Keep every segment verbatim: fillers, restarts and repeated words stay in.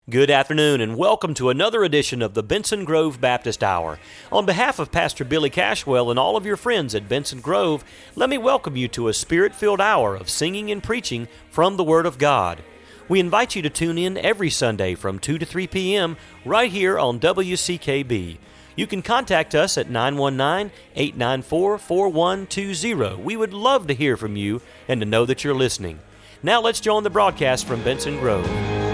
Good afternoon and welcome to another edition of the Benson Grove Baptist Hour. On behalf of Pastor Billy Cashwell and all of your friends at Benson Grove, let me welcome you to a spirit-filled hour of singing and preaching from the Word of God. We invite you to tune in every Sunday from two to three p.m. right here on W C K B. You can contact us at nine one nine, eight nine four, four one two zero. We would love to hear from you and to know that you're listening. Now let's join the broadcast from Benson Grove.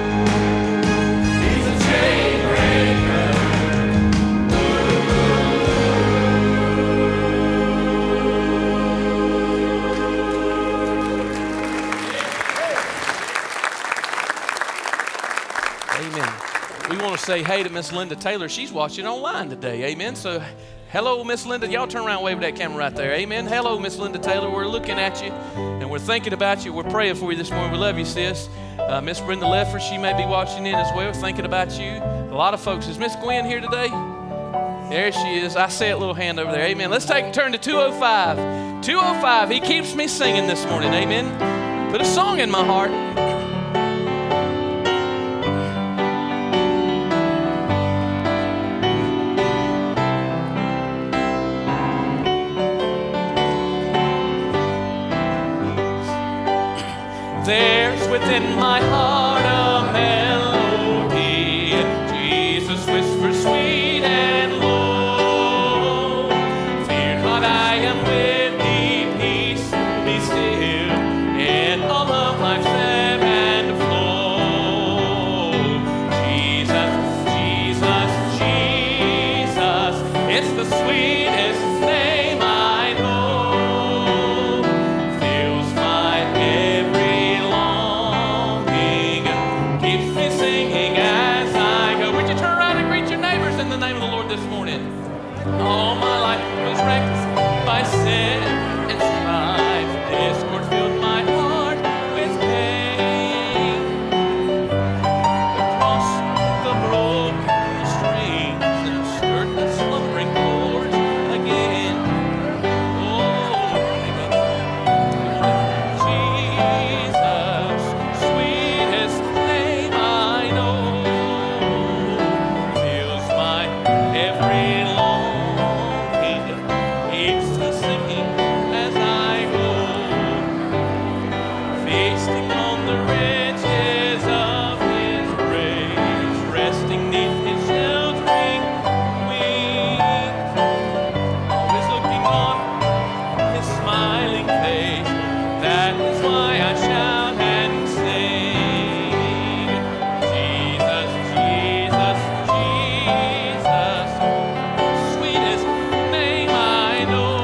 We want to say hey to Miss Linda Taylor. She's watching online today. Amen. So, hello, Miss Linda. Y'all turn around and wave at that camera right there. Amen. Hello, Miss Linda Taylor. We're looking at you, and we're thinking about you. We're praying for you this morning. We love you, sis. Uh, Miss Brenda Leffler, she may be watching in as well, thinking about you. A lot of folks. Is Miss Gwen here today? There she is. I see a little hand over there. Amen. Let's take a turn to two oh five. two oh five. He keeps me singing this morning. Amen. Put a song in my heart. There's within my heart a melody, Jesus whispers sweet and low. Fear not, I am with thee, peace be still, and all of life's ebb and flow. Jesus, Jesus, Jesus, it's the sweetest name I know. Fills my every keeps me singing as I go. Would you turn around and greet your neighbors in the name of the Lord this morning? All my life was wrecked by sin and strife. Discord filled my heart with pain. Across the broken strings and stirred the slumbering chords again. Oh, Jesus, sweetest name I know, fills my every longing, keeps me singing as I go, feasting on the riches of His grace, resting 'neath His sheltering wings, always looking on His smiling face. That is why I shout and sing. Jesus, Jesus, Jesus, sweetest name I know,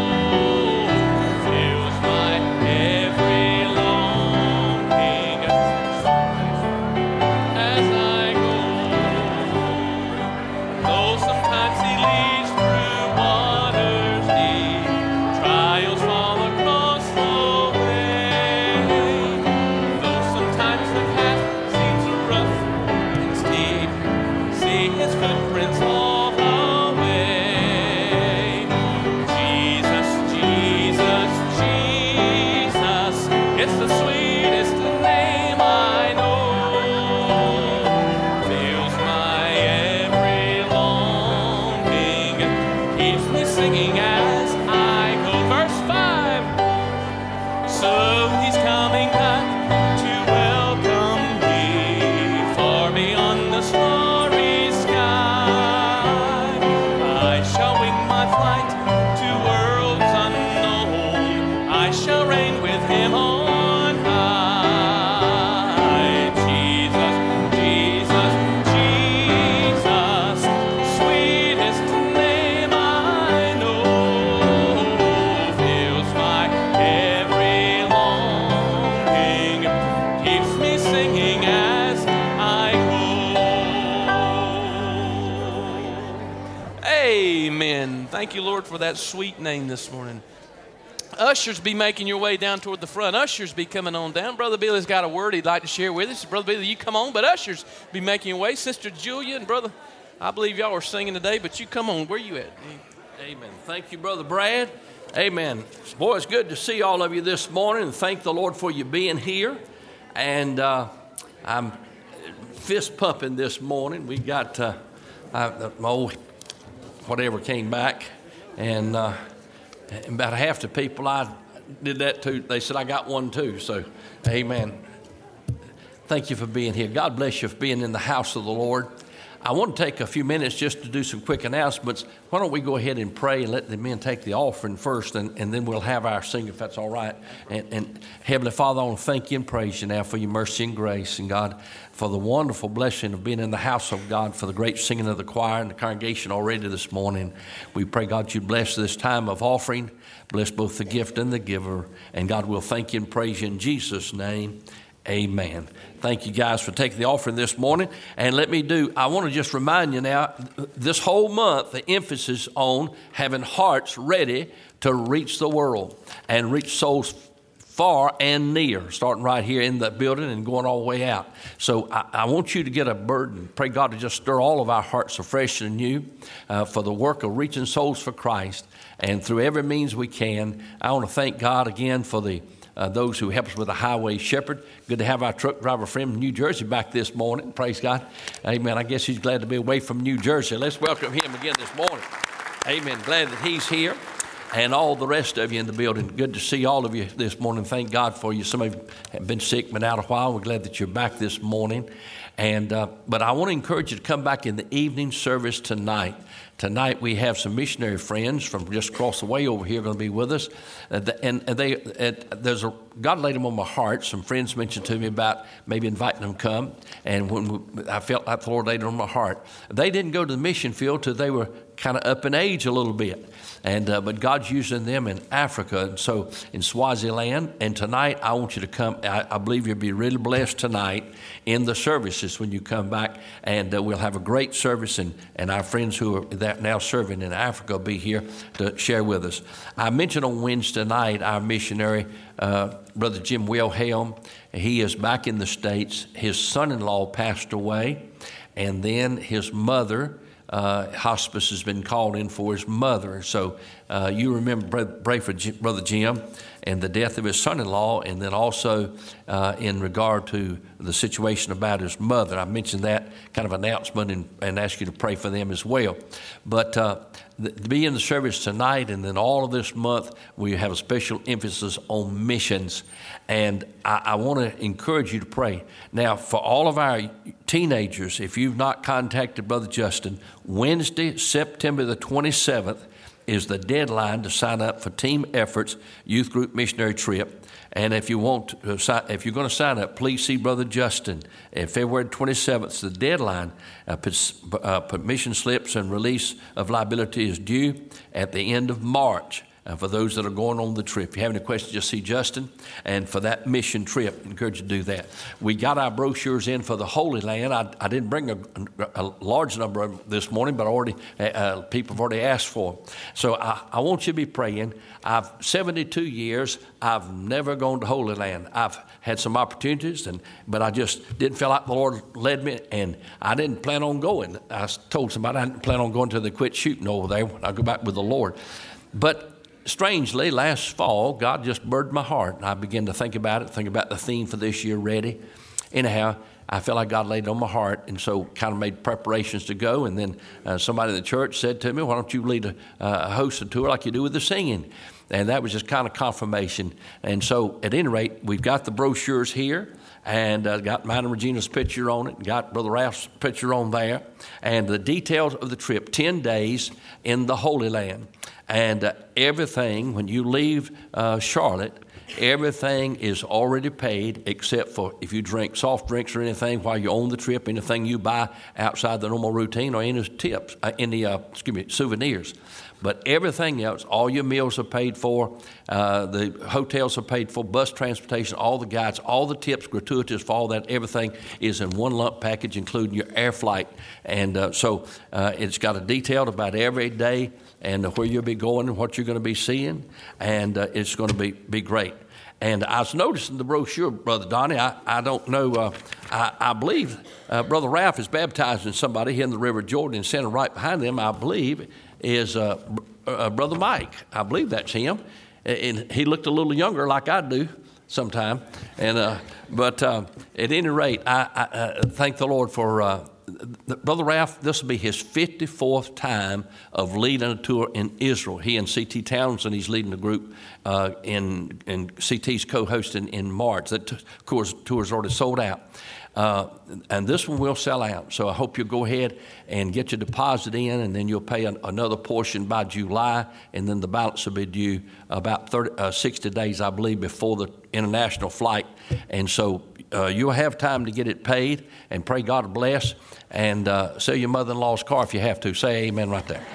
fills my every longing as I go. Though sometimes He leads through waters deep, trials fall across the way. Though sometimes the path seems rough and steep, see His footprints all the way. Jesus, Jesus, Jesus, it's the sweetest name I know. Fills my every longing, keeps me singing as I go. Verse five. So He's coming back to welcome me, far beyond the starry sky. I shall wing my flight to worlds unknown. I shall reign with Him on high. Jesus, Jesus, Jesus, sweetest name I know, fills my every longing, keeps me singing as I go. Amen. Thank you, Lord, for that sweet name this morning. Ushers be making your way down toward the front. Ushers be coming on down. Brother Billy's got a word he'd like to share with us. Brother Billy, you come on, but ushers be making your way. Sister Julia and Brother, I believe y'all are singing today, but you come on. Where you at? Amen. Thank you, Brother Brad. Amen. Boy, it's good to see all of you this morning, and thank the Lord for you being here. And uh, I'm fist pumping this morning. We got uh, uh, my old whatever came back, and, uh, and about half the people I did that to, they said I got one too. So, amen. Thank you for being here. God bless you for being in the house of the Lord. I want to take a few minutes just to do some quick announcements. Why don't we go ahead and pray and let the men take the offering first, and, and then we'll have our sing if that's all right. And, and Heavenly Father, I want to thank you and praise you now for your mercy and grace, and God, for the wonderful blessing of being in the house of God, for the great singing of the choir and the congregation already this morning. We pray, God, you bless this time of offering, bless both the gift and the giver, and God, we'll thank you and praise you in Jesus' name. Amen. Thank you guys for taking the offering this morning. And let me do, I want to just remind you now, this whole month, the emphasis on having hearts ready to reach the world and reach souls far and near, starting right here in the building and going all the way out. So I, I want you to get a burden. Pray God to just stir all of our hearts afresh and new uh, for the work of reaching souls for Christ. And through every means we can, I want to thank God again for the Uh, those who help us with the highway shepherd. Good to have our truck driver friend from New Jersey back this morning. Praise God. Amen. I guess he's glad to be away from New Jersey. Let's welcome him again this morning. Amen. Glad that he's here. And all the rest of you in the building. Good to see all of you this morning. Thank God for you. Some of you have been sick, been out a while. We're glad that you're back this morning. And uh, but I want to encourage you to come back in the evening service tonight. Tonight we have some missionary friends from just across the way over here going to be with us, uh, the, and, and they uh, there's a God laid them on my heart. Some friends mentioned to me about maybe inviting them to come, and when we, I felt like the Lord laid it on my heart. They didn't go to the mission field till they were kind of up in age a little bit, and uh, but God's using them in Africa, and so in Swaziland. And tonight I want you to come. I, I believe you'll be really blessed tonight in the services when you come back, and uh, we'll have a great service, and, and our friends who are that now serving in Africa will be here to share with us. I mentioned on Wednesday night our missionary, uh, Brother Jim Wilhelm. He is back in the States. His son-in-law passed away, and then his mother, uh, hospice has been called in for his mother. So uh, you remember, pray for Jim, Brother Jim and the death of his son-in-law, and then also uh, in regard to the situation about his mother. I mentioned that kind of announcement and, and ask you to pray for them as well. But uh, the, to be in the service tonight, and then all of this month, we have a special emphasis on missions. And I, I want to encourage you to pray. Now, for all of our teenagers, if you've not contacted Brother Justin, Wednesday, September the twenty-seventh, is the deadline to sign up for Team Efforts Youth Group Missionary Trip. And if you want to, sign, if you're going to sign up, please see Brother Justin. And February twenty-seventh is the deadline. Uh, uh, permission slips and release of liability is due at the end of March. Uh, for those that are going on the trip. If you have any questions, just see Justin. And for that mission trip, I encourage you to do that. We got our brochures in for the Holy Land. I, I didn't bring a, a large number of them this morning, but already uh, people have already asked for them. So I, I want you to be praying. I've seventy-two years. I've never gone to Holy Land. I've had some opportunities, and but I just didn't feel like the Lord led me, and I didn't plan on going. I told somebody I didn't plan on going till they quit shooting over there when I go back with the Lord. But strangely, last fall, God just burdened my heart, and I began to think about it, think about the theme for this year, Ready. Anyhow, I felt like God laid it on my heart, and so kind of made preparations to go. And then uh, somebody in the church said to me, why don't you lead a, uh, host a tour like you do with the singing? And that was just kind of confirmation. And so at any rate, we've got the brochures here, and uh, got mine and Regina's picture on it, got Brother Ralph's picture on there, and the details of the trip, ten days in the Holy Land. And uh, everything, when you leave uh, Charlotte, everything is already paid except for if you drink soft drinks or anything while you're on the trip, anything you buy outside the normal routine, or any tips, uh, any uh, excuse me, souvenirs. But everything else, all your meals are paid for, uh, the hotels are paid for, bus transportation, all the guides, all the tips, gratuitous for all that, everything is in one lump package, including your air flight. And uh, so uh, it's got a detailed about every day and where you'll be going and what you're going to be seeing, and uh, it's going to be, be great. And I was noticing the brochure, Brother Donnie, I, I don't know, uh, I, I believe uh, Brother Ralph is baptizing somebody here in the River Jordan, and standing right behind them, I believe, is uh, uh, Brother Mike. I believe that's him. And he looked a little younger like I do. sometime. And uh, but uh, at any rate, I, I, I thank the Lord for uh, Brother Ralph. This will be his fifty-fourth time of leading a tour in Israel. He and C T Townsend, he's leading the group uh, in, in C T's co-hosting in March. That t- course tour's already sold out. Uh, and this one will sell out. So I hope you'll go ahead and get your deposit in, and then you'll pay an, another portion by July, and then the balance will be due about thirty, uh, sixty days, I believe, before the international flight. And so uh, you'll have time to get it paid, and pray God bless, and uh, sell your mother-in-law's car if you have to. Say amen right there.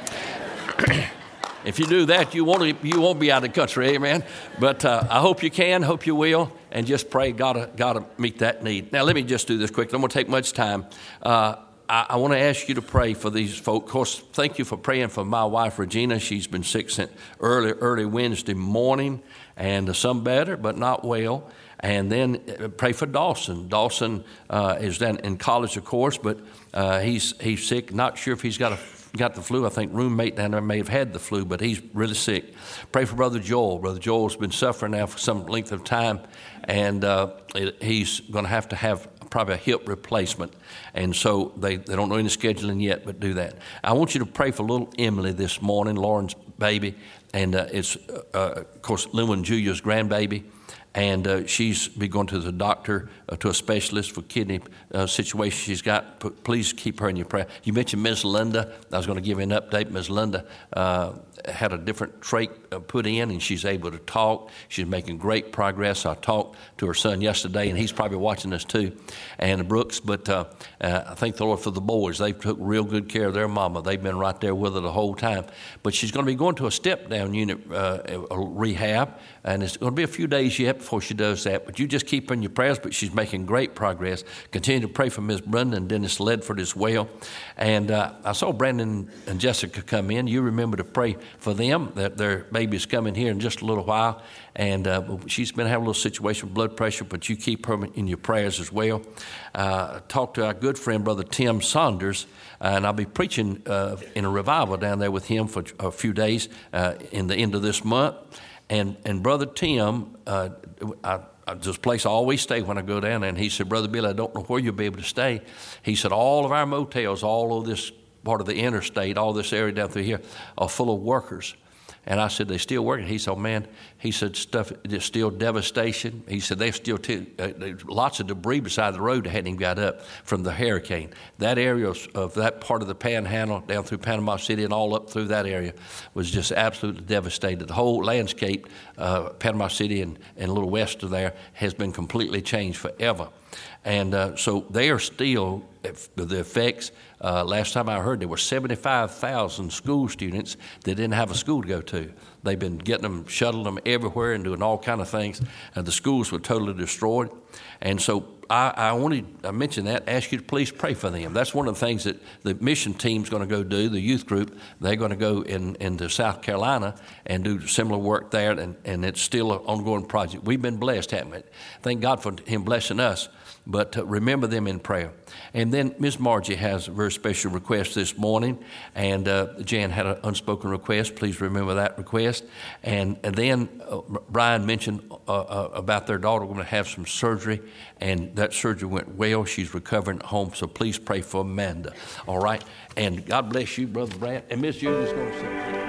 If you do that, you won't, you won't be out of the country, amen. But uh, I hope you can, hope you will, and just pray God to meet that need. Now, let me just do this quickly. I'm going to take much time. Uh, I, I want to ask you to pray for these folks. Of course, thank you for praying for my wife, Regina. She's been sick since early, early Wednesday morning, and some better, but not well. And then pray for Dawson. Dawson uh, is then in college, of course, but uh, he's he's sick. Not sure if he's got a got the flu. I think roommate down there may have had the flu, but he's really sick. Pray for Brother Joel. Brother Joel's been suffering now for some length of time, and uh, it, he's going to have to have probably a hip replacement. And so they, they don't know any scheduling yet, but do that. I want you to pray for little Emily this morning, Lauren's baby, and uh, it's, uh, of course, Lewin Julia's grandbaby. And uh, she's be going to the doctor, uh, to a specialist for kidney uh, situation she's got. P- please keep her in your prayer. You mentioned Miz Linda. I was going to give you an update. Miz Linda uh, had a different trait uh, put in, and she's able to talk. She's making great progress. I talked to her son yesterday, and he's probably watching this too, and Brooks. But uh, uh, I thank the Lord for the boys. They took real good care of their mama. They've been right there with her the whole time. But she's going to be going to a step-down unit uh, rehab, and it's going to be a few days yet before she does that, but you just keep her in your prayers. But she's making great progress. Continue to pray for Miss Brenda and Dennis Ledford as well. And uh, I saw Brandon and Jessica come in. You remember to pray for them, that their baby's coming here in just a little while. And uh, she's been having a little situation with blood pressure, but you keep her in your prayers as well. Uh, talk to our good friend, Brother Tim Saunders, uh, and I'll be preaching uh, in a revival down there with him for a few days uh, in the end of this month. And and Brother Tim, uh, I, I, this place I always stay when I go down there, and he said, Brother Billy, I don't know where you'll be able to stay. He said, all of our motels, all of this part of the interstate, all this area down through here are full of workers. And I said, they still working? He said, oh, man, he said, stuff is still devastation. He said, they still, t- uh, there's lots of debris beside the road that hadn't even got up from the hurricane. That area of that part of the Panhandle down through Panama City and all up through that area was just absolutely devastated. The whole landscape, uh, Panama City and, and a little west of there, has been completely changed forever. And uh, so they are still, the effects, uh, last time I heard, there were seventy-five thousand school students that didn't have a school to go to. They've been getting them, shuttling them everywhere and doing all kind of things. And the schools were totally destroyed. And so I, I wanted, I mentioned that, ask you to please pray for them. That's one of the things that the mission team's going to go do, the youth group. They're going to go in into South Carolina and do similar work there, and, and it's still an ongoing project. We've been blessed, haven't we? Thank God for him blessing us. But uh, remember them in prayer. And then Miz Margie has a very special request this morning. And uh, Jan had an unspoken request. Please remember that request. And, and then uh, Brian mentioned uh, uh, about their daughter going to have some surgery. And that surgery went well. She's recovering at home. So please pray for Amanda. All right? And God bless you, Brother Brad. And Miss Julie's going to sing.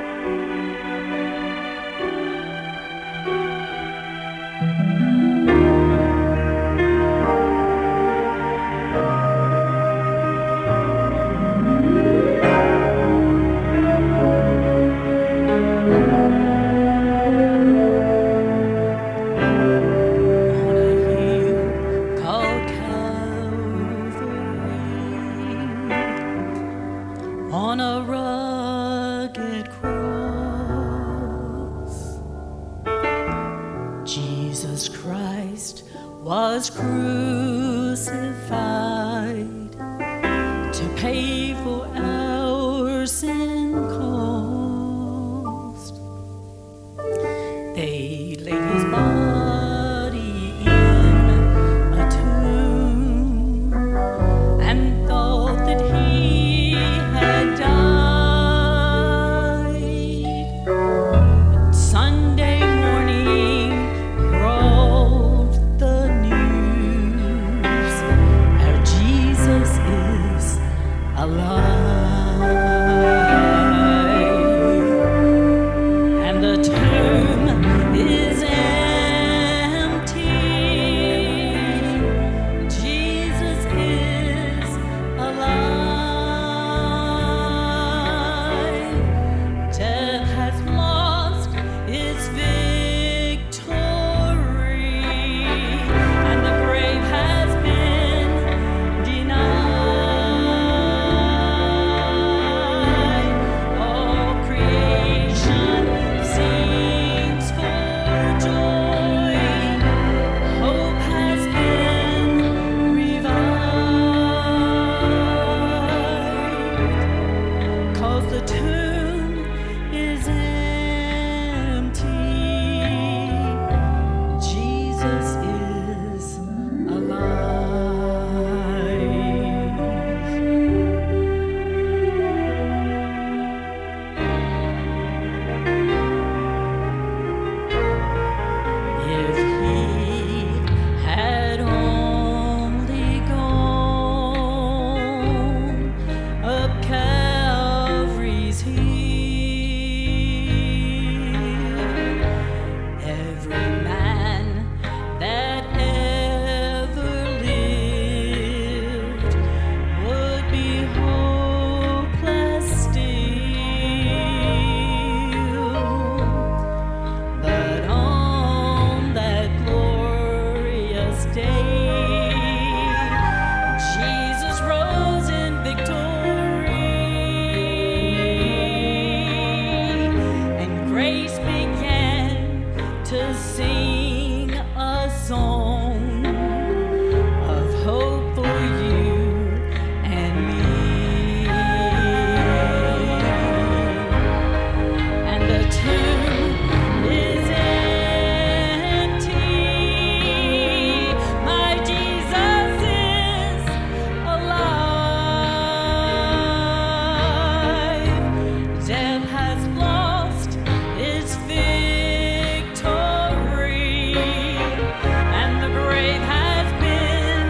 Was crucified to pay for our sin cost. They laid his body in a tomb and thought that he had died. But Sunday morning brought and the tomb is empty. Jesus is alive. Death has lost its victory, and the grave has been denied. All creation sings for joy. Hope has been revived, 'cause the tomb is empty. Jesus is alive. If he had only gone up Calvary's hill, every man that ever lived would be hopeless still. But on that glorious day, Jesus rose in victory, and grace began to sing a song of hope for you and me. And the tomb is empty. My Jesus is alive. Death has lost its victory, and the grave has been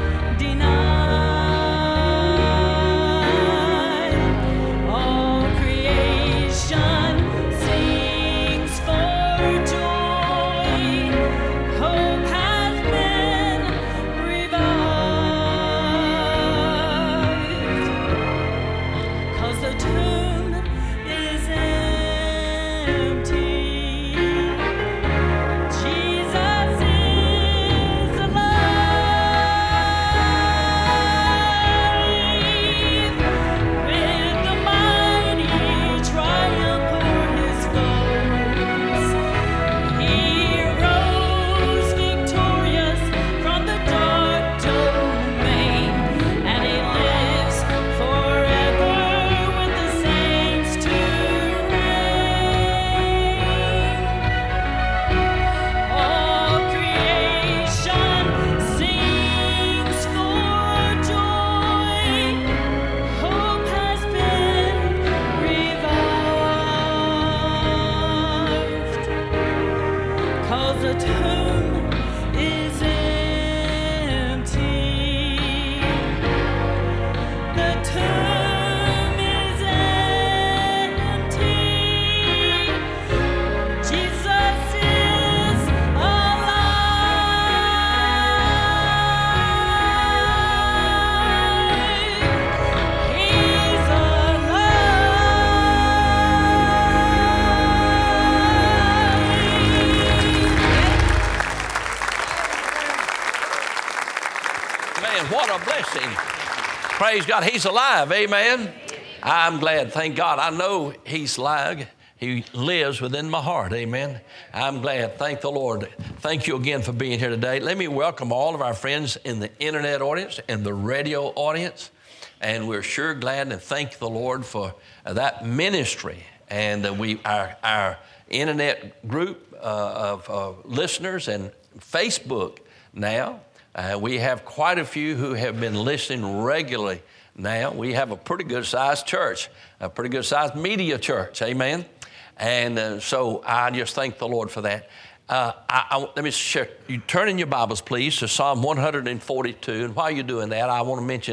denied. All creation sings for joy. Hope has been revived, 'cause the tomb is empty. Jesus is alive. With the mighty triumph o'er his foes, he rose victorious from the dark domain, and he lives forever with the saints to reign. All creation sings for joy. Hope has been revived, 'cause the tomb is empty. The tomb is empty. Jesus is alive. He's alive. Man, what a blessing. Praise God. He's alive. Amen. I'm glad. Thank God. I know he's alive. He lives within my heart. Amen. I'm glad. Thank the Lord. Thank you again for being here today. Let me welcome all of our friends in the internet audience and the radio audience. And we're sure glad and thank the Lord for uh, that ministry. And uh, we, our, our internet group uh, of uh, listeners and Facebook now. Uh, we have quite a few who have been listening regularly now. We have a pretty good-sized church, a pretty good-sized media church, amen? And uh, so I just thank the Lord for that. Uh, I, I, let me share. You turn in your Bibles, please, to Psalm one forty-two. And while you're doing that, I want to mention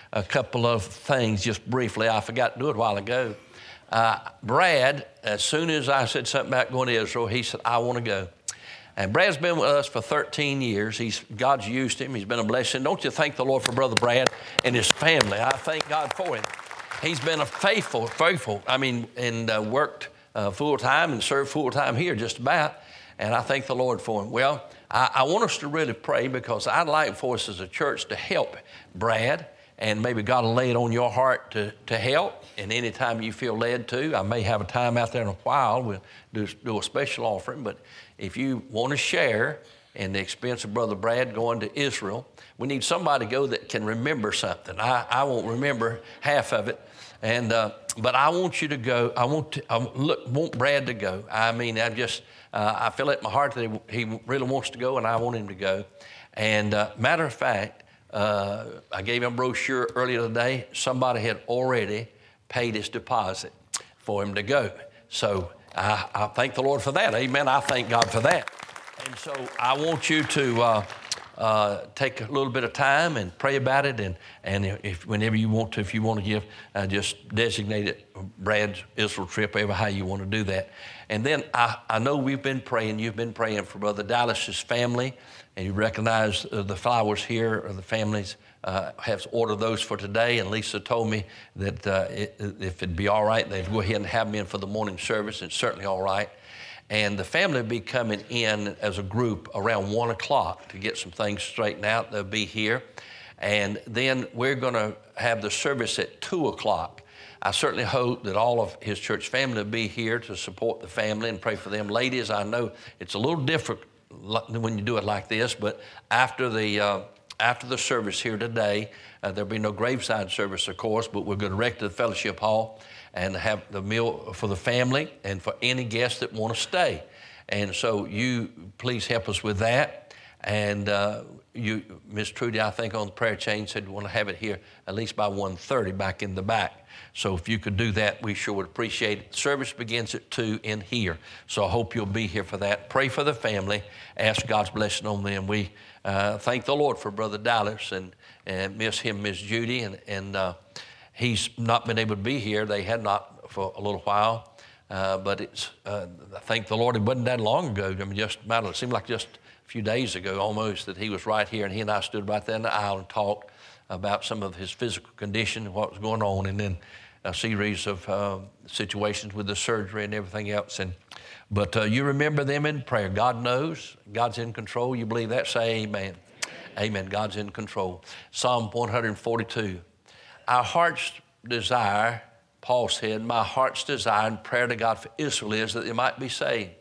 a couple of things just briefly. I forgot to do it a while ago. Uh, Brad, as soon as I said something about going to Israel, he said, I want to go. And Brad's been with us for thirteen years. He's, God's used him. He's been a blessing. Don't you thank the Lord for Brother Brad and his family? I thank God for him. He's been a faithful, faithful, I mean, and uh, worked uh, full-time and served full-time here just about. And I thank the Lord for him. Well, I, I want us to really pray because I'd like for us as a church to help Brad. And maybe God will lay it on your heart to, to help. And anytime you feel led to, I may have a time out there in a while. We'll do, do a special offering. But if you want to share in the expense of Brother Brad going to Israel, we need somebody to go that can remember something. I, I won't remember half of it. And uh, but I want you to go. I want to I look, want Brad to go. I mean, I just uh, I feel it in my heart that he, he really wants to go, and I want him to go. And uh, matter of fact, uh, I gave him a brochure earlier today. Somebody had already paid his deposit for him to go. So I, I thank the Lord for that. Amen. I thank God for that. And so I want you to. Uh, Uh, take a little bit of time and pray about it, and and if whenever you want to, if you want to give, uh, just designate it Brad's Israel trip, ever how you want to do that. And then I, I know we've been praying. You've been praying for Brother Dallas's family, and you recognize uh, the flowers here, or the families uh, have ordered those for today. And Lisa told me that uh, it, if it'd be all right, they'd go ahead and have them in for the morning service. It's certainly all right. And the family will be coming in as a group around one o'clock to get some things straightened out. They'll be here. And then we're going to have the service at two o'clock. I certainly hope that all of his church family will be here to support the family and pray for them. Ladies, I know it's a little different when you do it like this, but after the uh, after the service here today, uh, there'll be no graveside service, of course, but we're going direct to the fellowship hall and have the meal for the family and for any guests that want to stay. And so you please help us with that. And uh, you, Miss Trudy, I think on the prayer chain said we want to have it here at least by one thirty back in the back. So if you could do that, we sure would appreciate it. Service begins at two in here. So I hope you'll be here for that. Pray for the family. Ask God's blessing on them. We uh, thank the Lord for Brother Dallas and, and miss him, Miss Judy, and, and uh, he's not been able to be here. They had not for a little while, uh, but it's. Uh, I thank the Lord. It wasn't that long ago. I mean, just about. It seemed like just a few days ago, almost, that he was right here, and he and I stood right there in the aisle and talked about some of his physical condition and what was going on, and then a series of uh, situations with the surgery and everything else. And but uh, you remember them in prayer. God knows. God's in control. You believe that? Say amen. Amen. God's in control. Psalm one forty-two. Our heart's desire, Paul said, my heart's desire and prayer to God for Israel is that they might be saved.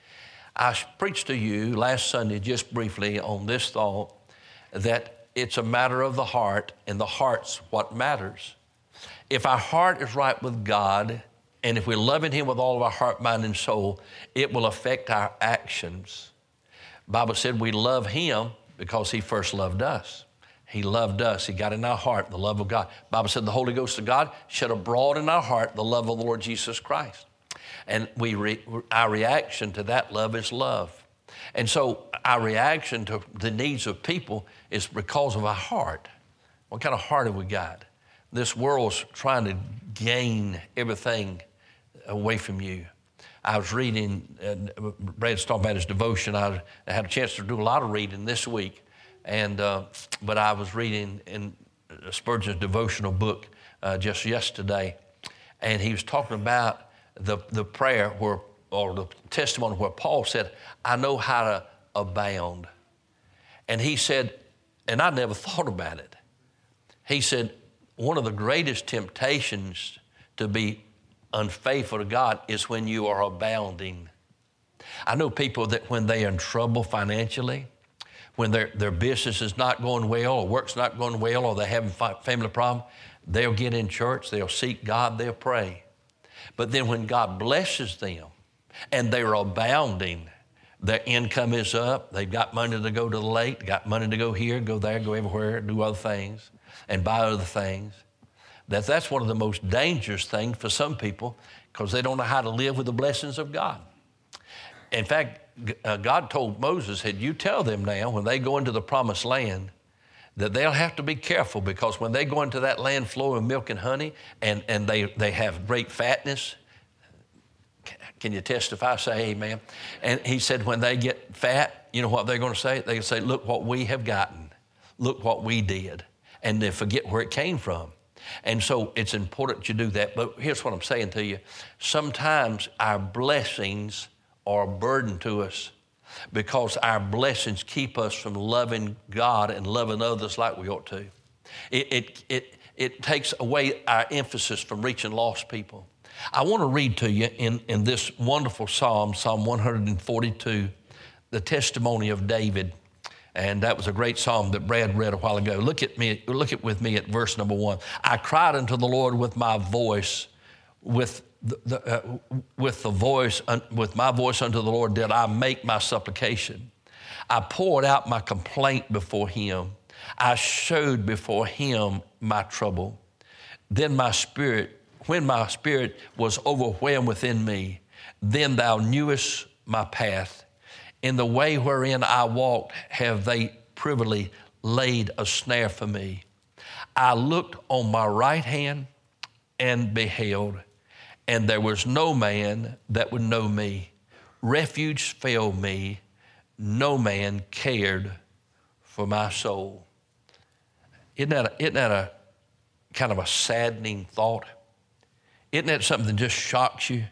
I preached to you last Sunday just briefly on this thought that it's a matter of the heart, and the heart's what matters. If our heart is right with God, and if we're loving Him with all of our heart, mind, and soul, it will affect our actions. The Bible said we love Him because He first loved us. He loved us. He got in our heart the love of God. The Bible said the Holy Ghost of God shed abroad in our heart the love of the Lord Jesus Christ. And we re, our reaction to that love is love. And so our reaction to the needs of people is because of our heart. What kind of heart have we got? This world's trying to gain everything away from you. I was reading, uh, Brad's talking about his devotion. I, I had a chance to do a lot of reading this week. And uh, but I was reading in Spurgeon's devotional book uh, just yesterday, and he was talking about the the prayer where, or the testimony where Paul said, "I know how to abound," and he said, and I never thought about it. He said, one of the greatest temptations to be unfaithful to God is when you are abounding. I know people that when they are in trouble financially, when their, their business is not going well, or work's not going well, or they're having family problem, they'll get in church, they'll seek God, they'll pray. But then when God blesses them and they're abounding, their income is up, they've got money to go to the lake, they got money to go here, go there, go everywhere, do other things, and buy other things, that that's one of the most dangerous things for some people because they don't know how to live with the blessings of God. In fact, Uh, God told Moses, said, you tell them now when they go into the promised land that they'll have to be careful, because when they go into that land flowing with milk and honey, and, and they, they have great fatness. Can you testify? Say amen. And he said when they get fat, you know what they're going to say? They're going to say, look what we have gotten. Look what we did. And they forget where it came from. And so it's important you do that. But here's what I'm saying to you. Sometimes our blessings are a burden to us, because our blessings keep us from loving God and loving others like we ought to. It, it, it, it takes away our emphasis from reaching lost people. I want to read to you in, in this wonderful psalm, Psalm one forty-two, the testimony of David. And that was a great psalm that Brad read a while ago. Look at me, look at with me at verse number one. I cried unto the Lord with my voice, with the, the, uh, with the voice, uh, with my voice unto the Lord did I make my supplication. I poured out my complaint before him. I showed before him my trouble. Then my spirit, when my spirit was overwhelmed within me, then thou knewest my path. In the way wherein I walked have they privily laid a snare for me. I looked on my right hand and beheld, and there was no man that would know me. Refuge failed me. No man cared for my soul. Isn't that a, isn't that a kind of a saddening thought? Isn't that something that just shocks you?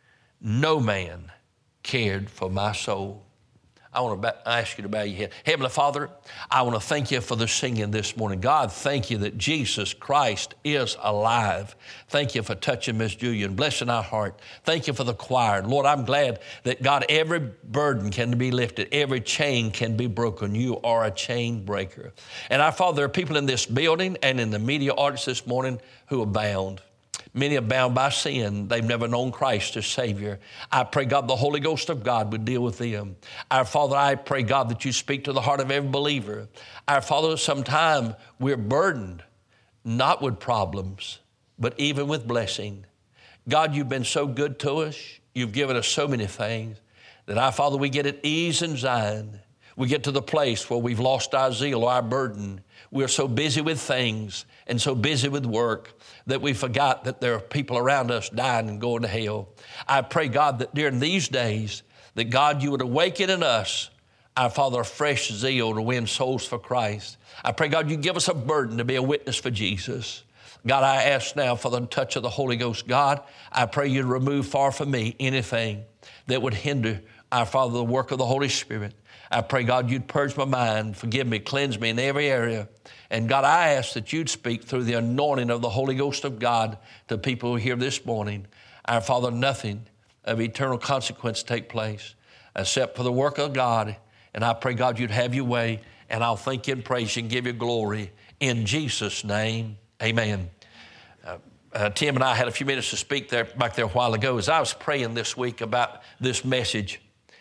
No man cared for my soul. I want to ask you to bow your head. Heavenly Father, I want to thank you for the singing this morning. God, thank you that Jesus Christ is alive. Thank you for touching Miss Julia and blessing our heart. Thank you for the choir. Lord, I'm glad that, God, every burden can be lifted. Every chain can be broken. You are a chain breaker. And our Father, there are people in this building and in the media audience this morning who are bound. Many are bound by sin. They've never known Christ as Savior. I pray, God, the Holy Ghost of God would deal with them. Our Father, I pray, God, that you speak to the heart of every believer. Our Father, sometimes we're burdened, not with problems, but even with blessing. God, you've been so good to us. You've given us so many things that our Father, we get at ease in Zion. We get to the place where we've lost our zeal or our burden. We're so busy with things and so busy with work that we forgot that there are people around us dying and going to hell. I pray, God, that during these days, that, God, you would awaken in us, our Father, a fresh zeal to win souls for Christ. I pray, God, you give us a burden to be a witness for Jesus. God, I ask now for the touch of the Holy Ghost. God, I pray you to remove far from me anything that would hinder, our Father, the work of the Holy Spirit. I pray, God, you'd purge my mind, forgive me, cleanse me in every area. And God, I ask that you'd speak through the anointing of the Holy Ghost of God to people who are here this morning. Our Father, nothing of eternal consequence take place except for the work of God. And I pray, God, you'd have your way. And I'll thank you and praise you and give you glory. In Jesus' name, amen. Uh, uh, Tim and I had a few minutes to speak there back there a while ago as I was praying this week about this message.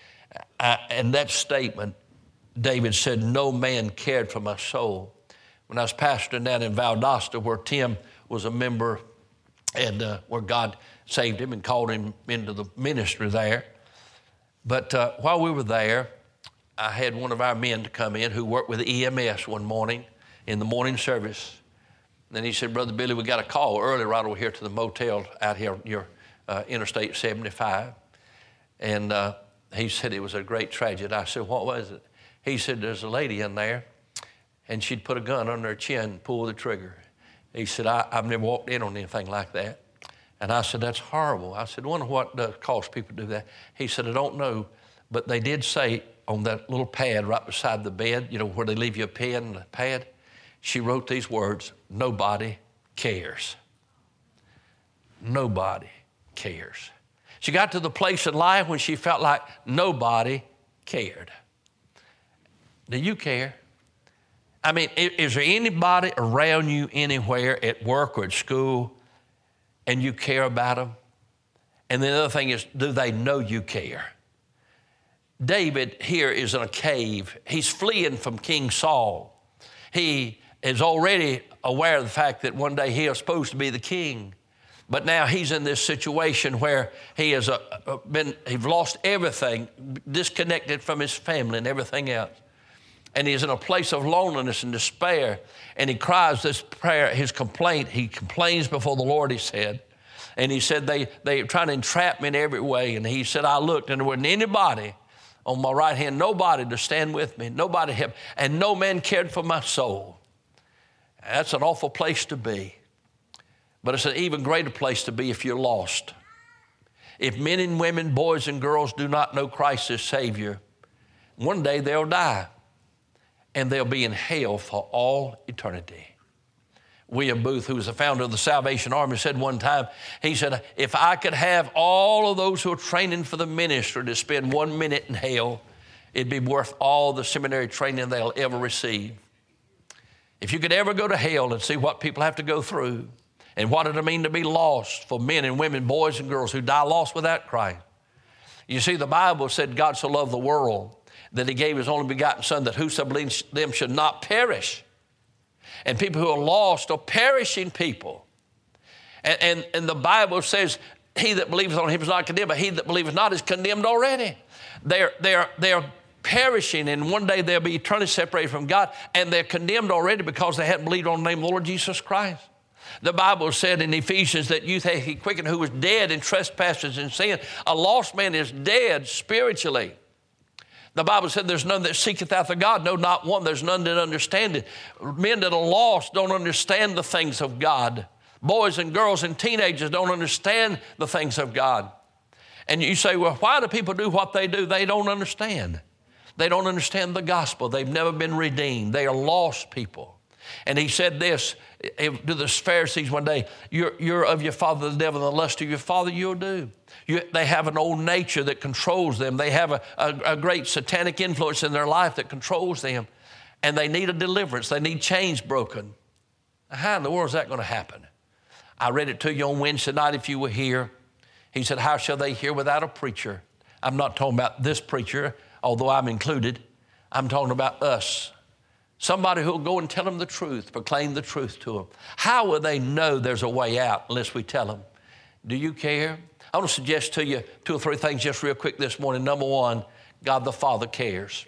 Uh, and that statement, David said, no man cared for my soul. When I was pastoring down in Valdosta, where Tim was a member and uh, where God saved him and called him into the ministry there. But uh, while we were there, I had one of our men to come in who worked with E M S one morning in the morning service. And then he said, Brother Billy, we got a call early right over here to the motel out here near uh, Interstate seventy-five. And uh, he said it was a great tragedy. I said, what was it? He said, there's a lady in there, and she'd put a gun under her chin and pull the trigger. He said, I, I've never walked in on anything like that. And I said, that's horrible. I said, wonder what does cause people to do that. He said, I don't know, but they did say on that little pad right beside the bed, you know, where they leave you a pen and a pad, she wrote these words, nobody cares. Nobody cares. She got to the place in life when she felt like nobody cared. Do you care? I mean, is there anybody around you anywhere at work or at school and you care about them? And the other thing is, do they know you care? David here is in a cave. He's fleeing from King Saul. He is already aware of the fact that one day he is supposed to be the king. But now he's in this situation where he has uh, been, he's lost everything, disconnected from his family and everything else. and he's in a place of loneliness and despair, and he cries this prayer, his complaint. He complains before the Lord, he said. And he said, they, they trying to entrap me in every way. And he said, I looked, and there wasn't anybody on my right hand, nobody to stand with me, nobody helped, and no man cared for my soul. That's an awful place to be. But it's an even greater place to be if you're lost. If men and women, boys and girls do not know Christ as Savior, one day they'll die, and they'll be in hell for all eternity. William Booth, who was the founder of the Salvation Army, said one time, he said, if I could have all of those who are training for the ministry to spend one minute in hell, it'd be worth all the seminary training they'll ever receive. If you could ever go to hell and see what people have to go through and what it'll mean to be lost for men and women, boys and girls who die lost without Christ. You see, the Bible said God so loved the world that he gave his only begotten Son, that whoso believes them should not perish. And people who are lost are perishing people. And, and, and the Bible says, he that believeth on him is not condemned, but he that believeth not is condemned already. They're, they're, they're perishing, and one day they'll be eternally separated from God, and they're condemned already because they hadn't believed on the name of the Lord Jesus Christ. The Bible said in Ephesians that youth hath he quickened who was dead in trespasses and sin. A lost man is dead spiritually. The Bible said there's none that seeketh after God, no, not one. There's none that understand it. Men that are lost don't understand the things of God. Boys and girls and teenagers don't understand the things of God. And you say, well, why do people do what they do? They don't understand. They don't understand the gospel. They've never been redeemed. They are lost people. And he said this to the Pharisees one day, you're, you're of your father the devil, and the lust of your father you'll do. You, they have an old nature that controls them. They have a, a, a great satanic influence in their life that controls them. And they need a deliverance. They need chains broken. How in the world is that going to happen? I read it to you on Wednesday night if you were here. He said, how shall they hear without a preacher? I'm not talking about this preacher, although I'm included. I'm talking about us. Somebody who will go and tell them the truth, proclaim the truth to them. How will they know there's a way out unless we tell them? Do you care? I want to suggest to you two or three things just real quick this morning. Number one, God the Father cares.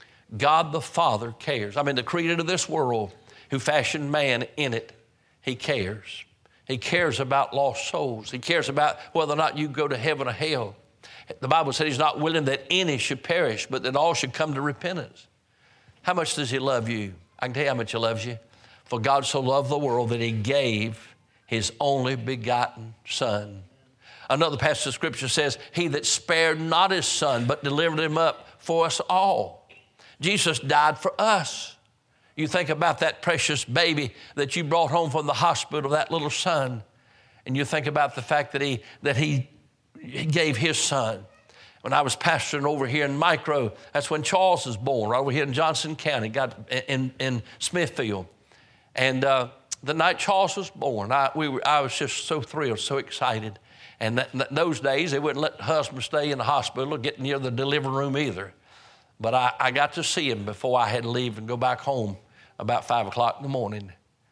God the Father cares. I mean, the creator of this world who fashioned man in it, he cares. He cares about lost souls. He cares about whether or not you go to heaven or hell. The Bible said he's not willing that any should perish, but that all should come to repentance. How much does he love you? I can tell you how much he loves you. For God so loved the world that he gave his only begotten Son. Another passage of Scripture says, he that spared not his Son, but delivered him up for us all. Jesus died for us. You think about that precious baby that you brought home from the hospital, that little son, and you think about the fact that he, that he, he gave his son. When I was pastoring over here in Micro, that's when Charles was born, right over here in Johnson County, got in, in Smithfield. And uh, the night Charles was born, I, we were, I was just so thrilled, so excited. And that, that those days, they wouldn't let the husband stay in the hospital or get near the delivery room either. But I, I got to see him before I had to leave and go back home about five o'clock in the morning.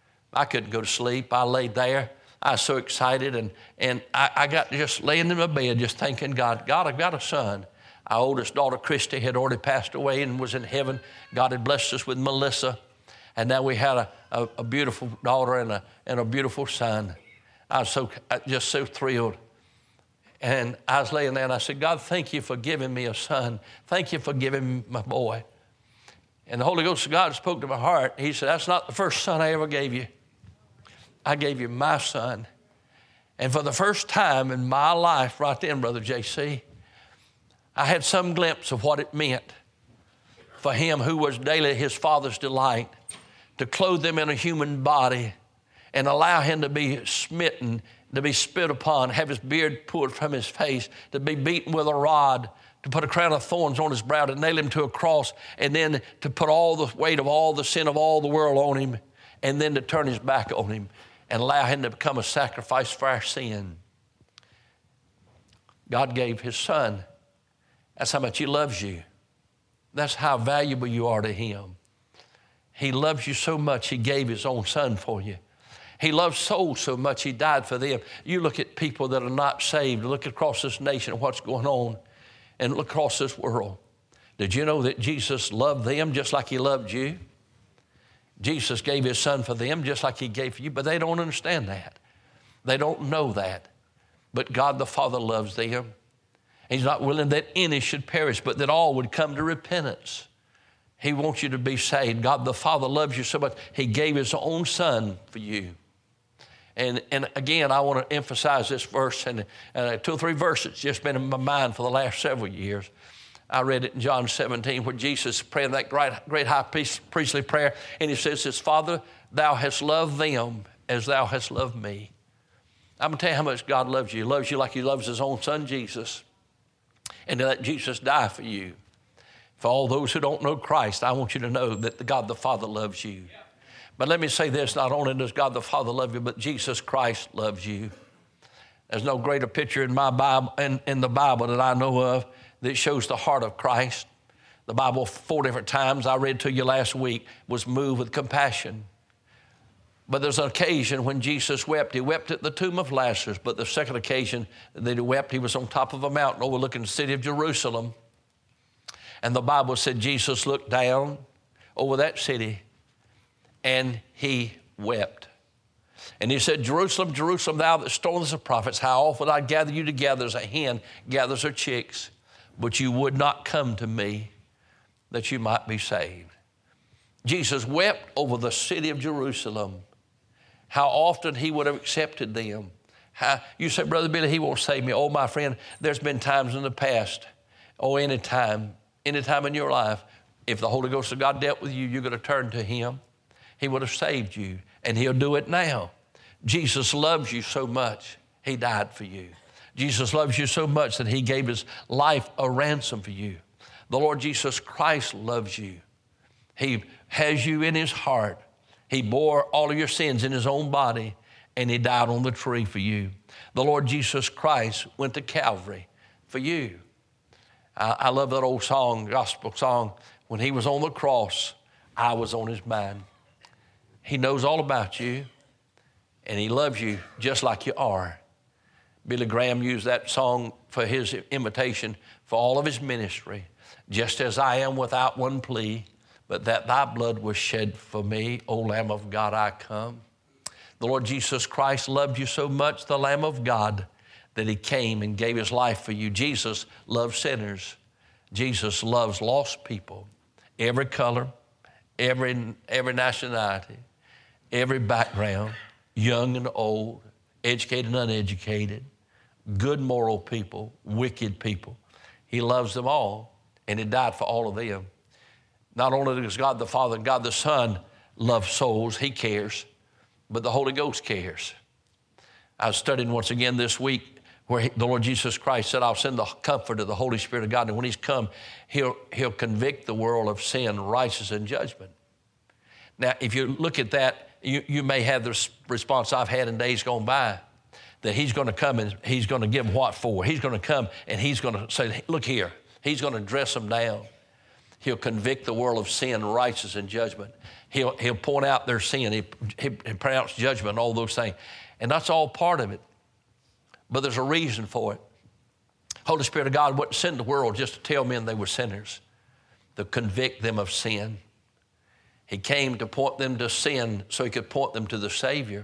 I couldn't go to sleep. I laid there. I was so excited, and, and I, I got just laying in my bed just thanking God, God, I've got a son. Our oldest daughter, Christy, had already passed away and was in heaven. God had blessed us with Melissa, and now we had a, a, a beautiful daughter and a, and a beautiful son. I was so just so thrilled. And I was laying there, and I said, God, thank you for giving me a son. Thank you for giving me my boy. And the Holy Ghost of God spoke to my heart. He said, that's not the first son I ever gave you. I gave you my son. And for the first time in my life, right then, Brother J C, I had some glimpse of what it meant for him who was daily his father's delight to clothe him in a human body and allow him to be smitten, to be spit upon, have his beard pulled from his face, to be beaten with a rod, to put a crown of thorns on his brow, to nail him to a cross, and then to put all the weight of all the sin of all the world on him, and then to turn his back on him and allow him to become a sacrifice for our sin. God gave his son. That's how much he loves you. That's how valuable you are to him. He loves you so much, he gave his own son for you. He loves souls so much, he died for them. You look at people that are not saved, look across this nation and what's going on, and look across this world. Did you know that Jesus loved them just like he loved you? Jesus gave his son for them just like he gave for you, but they don't understand that. They don't know that. But God the Father loves them. He's not willing that any should perish, but that all would come to repentance. He wants you to be saved. God the Father loves you so much, he gave his own son for you. And, and again, I want to emphasize this verse, and uh, two or three verses just been in my mind for the last several years. I read it in John seventeen where Jesus prayed that great, great high priest, priestly prayer, and he says, this, Father, thou hast loved them as thou hast loved me. I'm going to tell you how much God loves you. He loves you like he loves his own son, Jesus. And to let Jesus die for you. For all those who don't know Christ, I want you to know that the God the Father loves you. But let me say this, not only does God the Father love you, but Jesus Christ loves you. There's no greater picture in my Bible, in, in the Bible that I know of that shows the heart of Christ. The Bible, four different times I read to you last week, was moved with compassion. But there's an occasion when Jesus wept. He wept at the tomb of Lazarus. But the second occasion that he wept, he was on top of a mountain overlooking the city of Jerusalem. And the Bible said Jesus looked down over that city and he wept. And he said, Jerusalem, Jerusalem, thou that stonest the prophets, how often I gather you together as a hen gathers her chicks, but you would not come to me that you might be saved. Jesus wept over the city of Jerusalem. How often he would have accepted them. How, you say, Brother Billy, he won't save me. Oh, my friend, there's been times in the past, oh, any time, any time in your life, if the Holy Ghost of God dealt with you, you're going to turn to him. He would have saved you, and he'll do it now. Jesus loves you so much, he died for you. Jesus loves you so much that he gave his life a ransom for you. The Lord Jesus Christ loves you. He has you in his heart. He bore all of your sins in his own body, and he died on the tree for you. The Lord Jesus Christ went to Calvary for you. I, I love that old song, gospel song. When he was on the cross, I was on his mind. He knows all about you, and he loves you just like you are. Billy Graham used that song for his invitation for all of his ministry. Just as I am without one plea, but that thy blood was shed for me, O Lamb of God, I come. The Lord Jesus Christ loved you so much, the Lamb of God, that he came and gave his life for you. Jesus loves sinners. Jesus loves lost people, every color, every, every nationality, every background, young and old, educated and uneducated, good moral people, wicked people. He loves them all, and he died for all of them. Not only does God the Father and God the Son love souls, he cares, but the Holy Ghost cares. I was studying once again this week where he, the Lord Jesus Christ said, I'll send the Comforter, the Holy Spirit of God, and when he's come, he'll, he'll convict the world of sin, righteousness, and judgment. Now, if you look at that, you, you may have the response I've had in days gone by, that he's going to come and he's going to give them what for. He's going to come and he's going to say, look here, he's going to dress them down. He'll convict the world of sin, righteousness, and judgment. He'll, he'll point out their sin. He, he, he pronounce judgment, all those things. And that's all part of it. But there's a reason for it. Holy Spirit of God wasn't sent in the world just to tell men they were sinners, to convict them of sin. He came to point them to sin so he could point them to the Savior.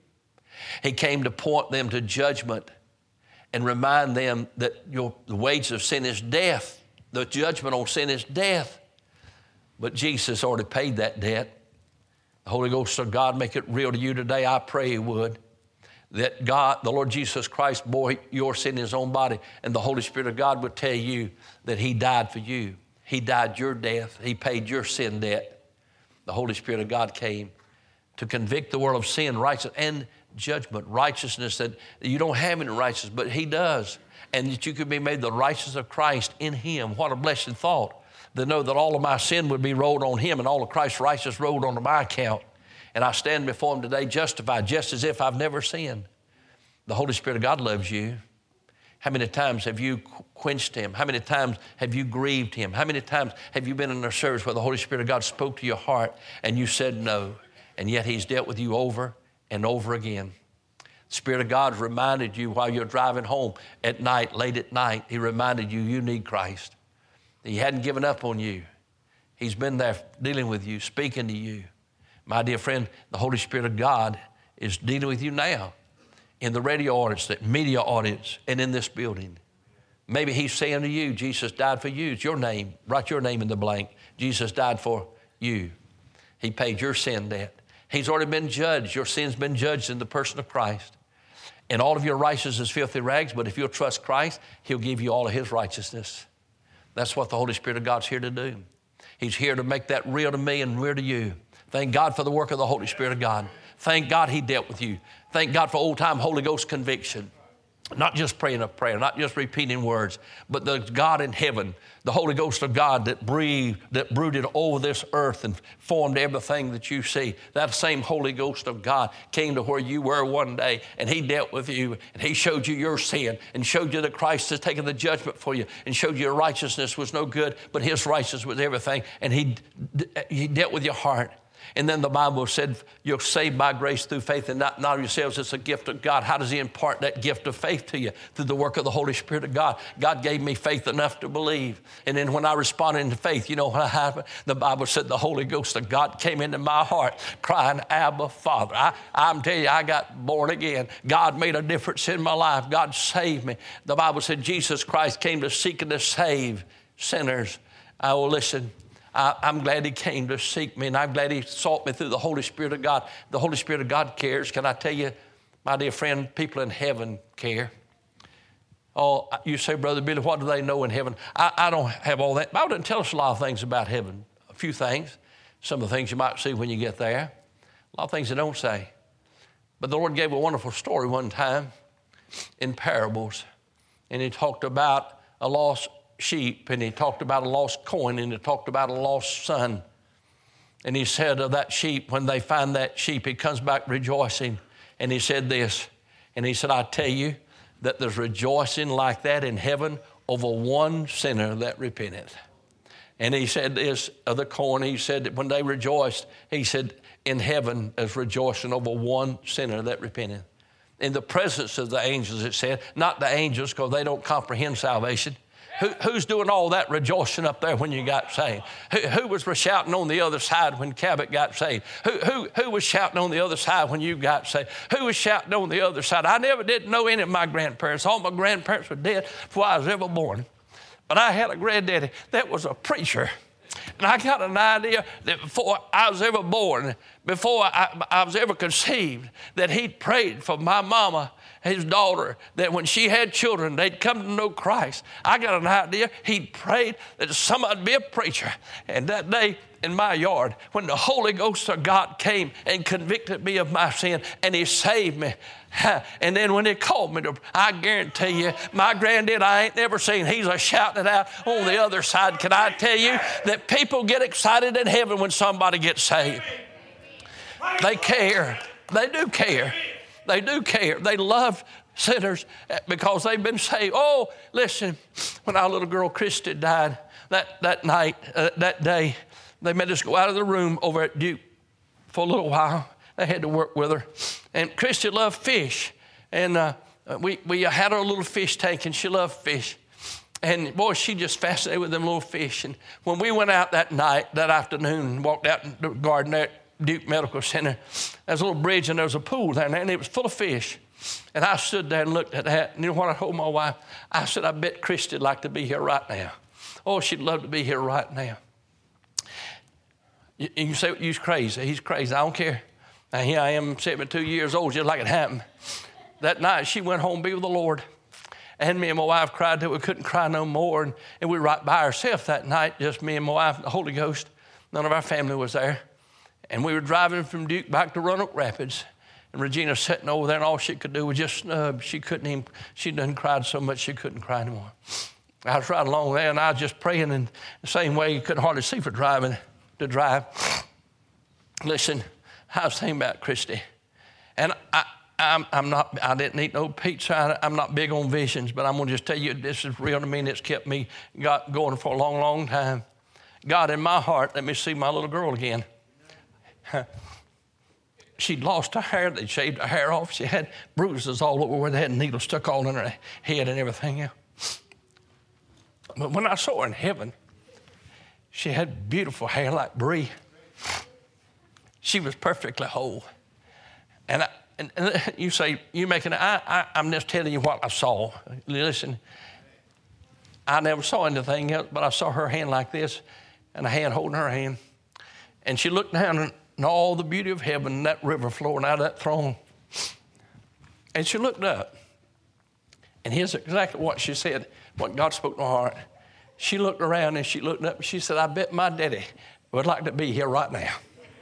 He came to point them to judgment and remind them that your, the wages of sin is death. The judgment on sin is death. But Jesus already paid that debt. The Holy Ghost of God make it real to you today. I pray he would. That God, the Lord Jesus Christ, bore your sin in his own body. And the Holy Spirit of God would tell you that he died for you. He died your death. He paid your sin debt. The Holy Spirit of God came to convict the world of sin, righteousness, and judgment. Righteousness that you don't have any righteousness, but he does. And that you could be made the righteousness of Christ in him. What a blessed thought. To know that all of my sin would be rolled on him and all of Christ's righteousness rolled onto my account. And I stand before him today justified, just as if I've never sinned. The Holy Spirit of God loves you. How many times have you quenched him? How many times have you grieved him? How many times have you been in a service where the Holy Spirit of God spoke to your heart and you said no, and yet he's dealt with you over and over again? The Spirit of God reminded you while you're driving home at night, late at night, he reminded you, you need Christ. He hadn't given up on you. He's been there dealing with you, speaking to you. My dear friend, the Holy Spirit of God is dealing with you now in the radio audience, the media audience, and in this building. Maybe he's saying to you, Jesus died for you. It's your name. Write your name in the blank. Jesus died for you. He paid your sin debt. He's already been judged. Your sin's been judged in the person of Christ. And all of your righteousness is filthy rags, but if you'll trust Christ, he'll give you all of his righteousness. That's what the Holy Spirit of God's here to do. He's here to make that real to me and real to you. Thank God for the work of the Holy Spirit of God. Thank God he dealt with you. Thank God for old-time Holy Ghost conviction. Not just praying a prayer, not just repeating words, but the God in heaven, the Holy Ghost of God that breathed, that brooded over this earth and formed everything that you see. That same Holy Ghost of God came to where you were one day, and he dealt with you, and he showed you your sin, and showed you that Christ has taken the judgment for you, and showed you your righteousness was no good, but his righteousness was everything, and he, he dealt with your heart. And then the Bible said, you're saved by grace through faith and not, not of yourselves. It's a gift of God. How does he impart that gift of faith to you? Through the work of the Holy Spirit of God. God gave me faith enough to believe. And then when I responded in faith, you know what happened? The Bible said the Holy Ghost of God came into my heart crying, Abba, Father. I, I'm telling you, I got born again. God made a difference in my life. God saved me. The Bible said Jesus Christ came to seek and to save sinners. I will listen. I, I'm glad he came to seek me, and I'm glad he sought me through the Holy Spirit of God. The Holy Spirit of God cares. Can I tell you, my dear friend, people in heaven care. Oh, you say, Brother Billy, what do they know in heaven? I, I don't have all that. The Bible doesn't tell us a lot of things about heaven. A few things. Some of the things you might see when you get there. A lot of things they don't say. But the Lord gave a wonderful story one time in parables, and he talked about a lost sheep, and he talked about a lost coin, and he talked about a lost son. And he said of that sheep, when they find that sheep, he comes back rejoicing. And he said this, and he said, I tell you that there's rejoicing like that in heaven over one sinner that repenteth. And he said this of the coin, he said that when they rejoiced, he said, in heaven there's rejoicing over one sinner that repenteth. In the presence of the angels, it said, not the angels, because they don't comprehend salvation. Who, who's doing all that rejoicing up there when you got saved? Who, who was shouting on the other side when Cabot got saved? Who, who, who was shouting on the other side when you got saved? Who was shouting on the other side? I never did know any of my grandparents. All my grandparents were dead before I was ever born. But I had a granddaddy that was a preacher. And I got an idea that before I was ever born, before I, I was ever conceived, that he'd prayed for my mama, his daughter, that when she had children, they'd come to know Christ. I got an idea. He'd prayed that somebody'd be a preacher. And that day in my yard, when the Holy Ghost of God came and convicted me of my sin, and he saved me. And then when he called me to, I guarantee you, my granddad I ain't never seen, he's a shouting it out on the other side. Can I tell you that people get excited in heaven when somebody gets saved? They care. They do care. They do care. They love sinners because they've been saved. Oh, listen, when our little girl Christy died that, that night, uh, that day, they made us go out of the room over at Duke for a little while. They had to work with her. And Christy loved fish. And uh, we, we had our little fish tank, and she loved fish. And, boy, she just fascinated with them little fish. And when we went out that night, that afternoon, and walked out in the garden there at Duke Medical Center, there's a little bridge, and there was a pool down there, and it was full of fish. And I stood there and looked at that. And you know what I told my wife? I said, I bet Christy'd like to be here right now. Oh, she'd love to be here right now. You, you say, you're crazy. He's crazy. I don't care. Now, here I am, seventy-two years old, just like it happened. That night, she went home to be with the Lord. And me and my wife cried till we couldn't cry no more. And, and we were right by ourselves that night, just me and my wife and the Holy Ghost. None of our family was there. And we were driving from Duke back to Roanoke Rapids. And Regina sitting over there, and all she could do was just snub. She couldn't even, she done cried so much she couldn't cry anymore. I was right along there, and I was just praying in the same way you couldn't hardly see for driving to drive. Listen, I was thinking about Christy. And I, I'm, I'm not, I didn't eat no pizza. I'm not big on visions, but I'm going to just tell you this is real to me, and it's kept me got going for a long, long time. God, in my heart, let me see my little girl again. She'd lost her hair. They'd shaved her hair off. She had bruises all over where they had needles stuck all in her head and everything else. But when I saw her in heaven, She had beautiful hair like Bree. She was perfectly whole. And, I, and, and you say, you making, I, I, I'm just telling you what I saw. Listen, I never saw anything else, but I saw her hand like this and a hand holding her hand. And she looked down and all the beauty of heaven and that river flowing out of that throne. And she looked up. And here's exactly what she said, what God spoke to her heart. She looked around and she looked up and she said, I bet my daddy would like to be here right now.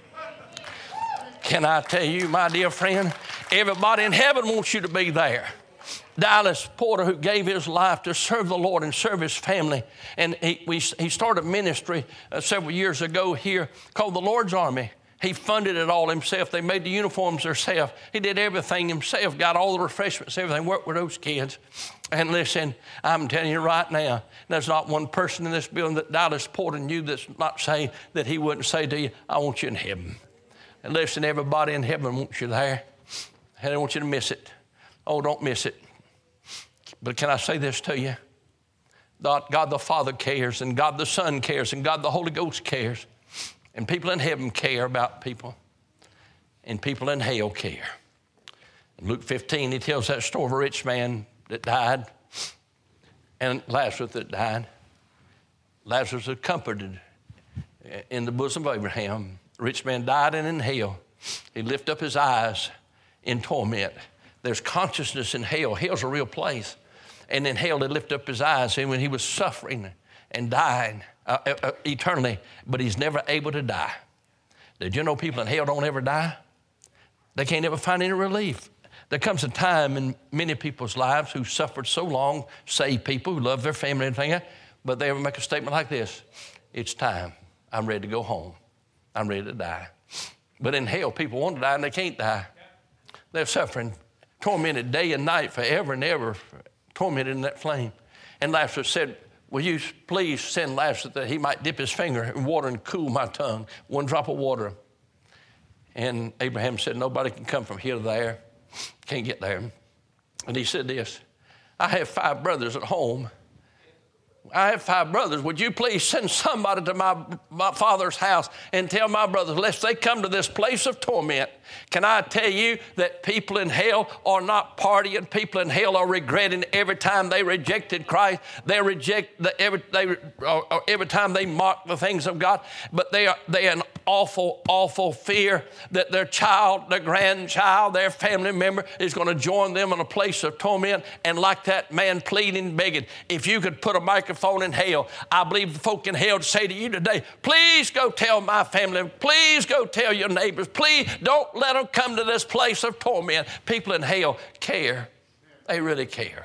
Can I tell you, my dear friend, everybody in heaven wants you to be there. Dallas Porter, who gave his life to serve the Lord and serve his family, and he, we, he started ministry uh, several years ago here called the Lord's Army. He funded it all himself. They made the uniforms themselves. He did everything himself, got all the refreshments, everything, worked with those kids. And listen, I'm telling you right now, there's not one person in this building that Dallas Porter knew that's not saying that he wouldn't say to you, I want you in heaven. And listen, everybody in heaven wants you there. And they want you to miss it. Oh, don't miss it. But can I say this to you? God, God the Father cares, and God the Son cares, and God the Holy Ghost cares. And people in heaven care about people. And people in hell care. In Luke fifteen, he tells that story of a rich man that died and Lazarus that died. Lazarus was comforted in the bosom of Abraham. The rich man died and in hell. He lifted up his eyes in torment. There's consciousness in hell. Hell's a real place. And in hell, he lifted up his eyes. And when he was suffering and dying uh, uh, eternally, but he's never able to die. Did you know people in hell don't ever die? They can't ever find any relief. There comes a time in many people's lives who suffered so long, saved people who love their family and everything, but they ever make a statement like this: it's time. I'm ready to go home. I'm ready to die. But in hell, people want to die and they can't die. They're suffering, tormented day and night forever and ever, tormented in that flame. And Lazarus said, will you please send Lazarus that he might dip his finger in water and cool my tongue, one drop of water. And Abraham said, nobody can come from here to there. Can't get there. And he said this, I have five brothers at home. I have five brothers. Would you please send somebody to my, my father's house and tell my brothers, lest they come to this place of torment? Can I tell you that people in hell are not partying? People in hell are regretting every time they rejected Christ. They reject the, every, they, uh, every time they mock the things of God. But they are they are in awful, awful fear that their child, their grandchild, their family member is going to join them in a place of torment. And like that man pleading, begging, if you could put a microphone in hell, I believe the folk in hell would say to you today, please go tell my family, please go tell your neighbors, please don't let them come to this place of torment. People in hell care. They really care.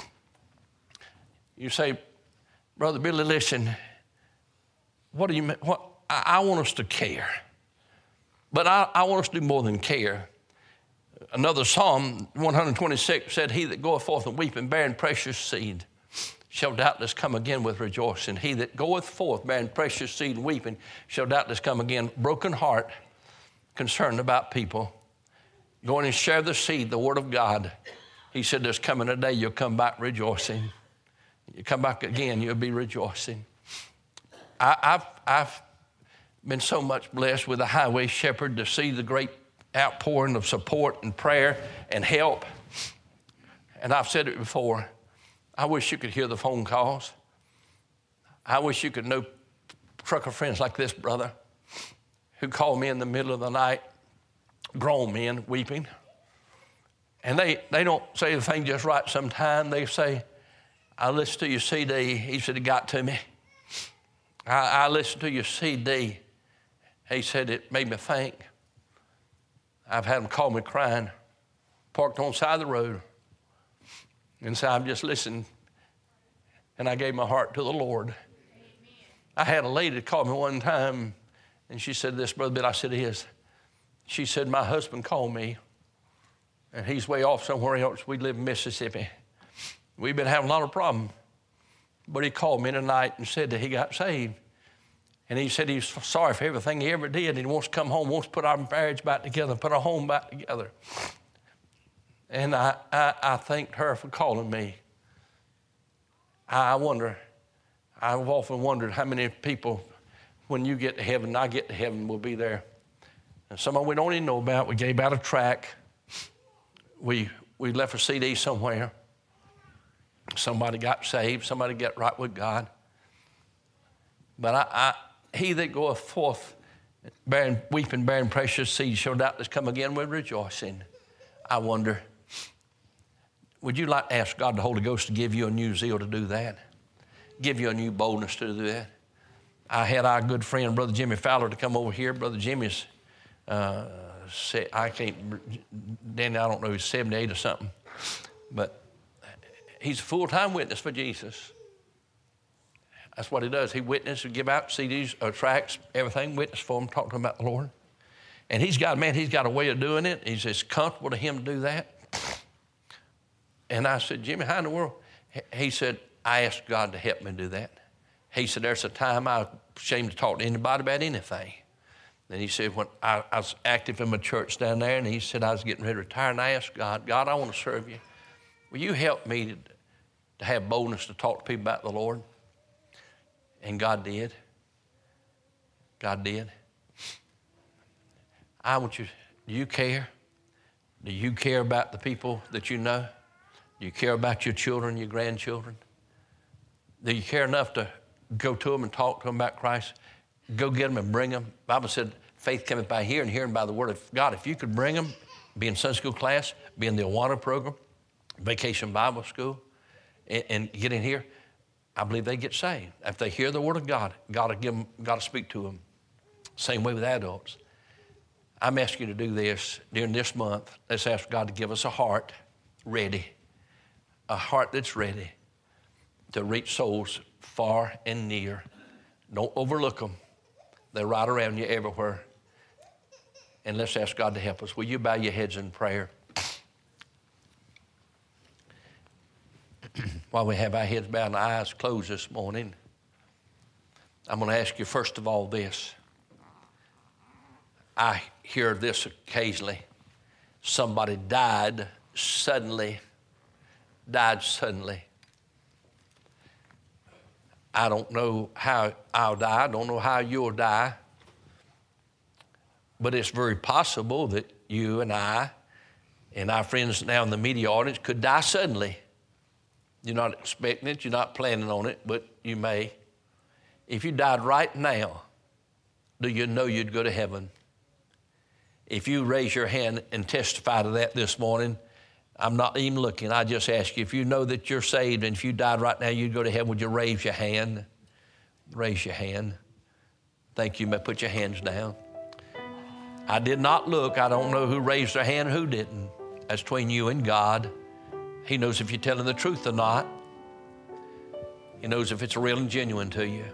You say, Brother Billy, listen, what do you mean? What, I, I want us to care. But I, I want us to do more than care. Another Psalm one twenty-six said, he that goeth forth and weeping, bearing precious seed, shall doubtless come again with rejoicing. He that goeth forth bearing precious seed and weeping shall doubtless come again. Broken heart, concerned about people, going and share the seed, the word of God. He said, there's coming a day you'll come back rejoicing. You come back again, you'll be rejoicing. I, I've, I've been so much blessed with the highway shepherd to see the great outpouring of support and prayer and help. And I've said it before, I wish you could hear the phone calls. I wish you could know trucker friends like this brother who call me in the middle of the night, grown men weeping. And they, they don't say the thing just right sometimes. They say, I listened to your C D. He said, it got to me. I, I listened to your C D. He said, it made me think. I've had them call me crying, parked on the side of the road. And so I'm just listening. And I gave my heart to the Lord. Amen. I had a lady call me one time, and she said this, Brother Bill. I said, yes. She said, my husband called me, and he's way off somewhere else. We live in Mississippi. We've been having a lot of problems. But he called me tonight and said that he got saved. And he said he's sorry for everything he ever did. And he wants to come home, wants to put our marriage back together, put our home back together. And I, I, I thanked her for calling me. I wonder, I've often wondered how many people when you get to heaven, I get to heaven, we'll be there. And someone we don't even know about, we gave out a tract. We, we left a C D somewhere. Somebody got saved. Somebody got right with God. But I, I, he that goeth forth, bearing, weeping, bearing precious seed, shall doubtless come again with rejoicing. I wonder, would you like to ask God, the Holy Ghost, to give you a new zeal to do that? Give you a new boldness to do that? I had our good friend, Brother Jimmy Fowler, to come over here. Brother Jimmy's, uh, I can't, Danny, I don't know, he's seventy-eight or something. But he's a full-time witness for Jesus. That's what he does. He witnesses, he give out C Ds, or tracts, everything, witness for him, talk to him about the Lord. And he's got, man, he's got a way of doing it. He's just comfortable to him to do that. And I said, Jimmy, how in the world? He said, I asked God to help me do that. He said, there's a time I was ashamed to talk to anybody about anything. Then he said, when I, I was active in my church down there, and he said, I was getting ready to retire, and I asked God, God, I want to serve you. Will you help me to, to have boldness to talk to people about the Lord? And God did. God did. I want you, do you care? Do you care about the people that you know? Do you care about your children, your grandchildren? Do you care enough to go to them and talk to them about Christ? Go get them and bring them. The Bible said, faith cometh by hearing, hearing by the word of God. If you could bring them, be in Sunday school class, be in the Awana program, Vacation Bible School, and, and get in here, I believe they get saved. If they hear the word of God, God will give them, God will speak to them. Same way with adults. I'm asking you to do this during this month. Let's ask God to give us a heart ready, a heart that's ready to reach souls far and near. Don't overlook them. They're right around you everywhere. And let's ask God to help us. Will you bow your heads in prayer? While we have our heads bowed and our eyes closed this morning, I'm going to ask you first of all this. I hear this occasionally. Somebody died suddenly, died suddenly. I don't know how I'll die. I don't know how you'll die. But it's very possible that you and I and our friends now in the media audience could die suddenly. You're not expecting it. You're not planning on it, but you may. If you died right now, do you know you'd go to heaven? If you raise your hand and testify to that this morning, I'm not even looking. I just ask you, if you know that you're saved and if you died right now, you'd go to heaven, would you raise your hand? Raise your hand. Thank you. You may put your hands down. I did not look. I don't know who raised their hand, who didn't. That's between you and God. He knows if you're telling the truth or not. He knows if it's real and genuine to you.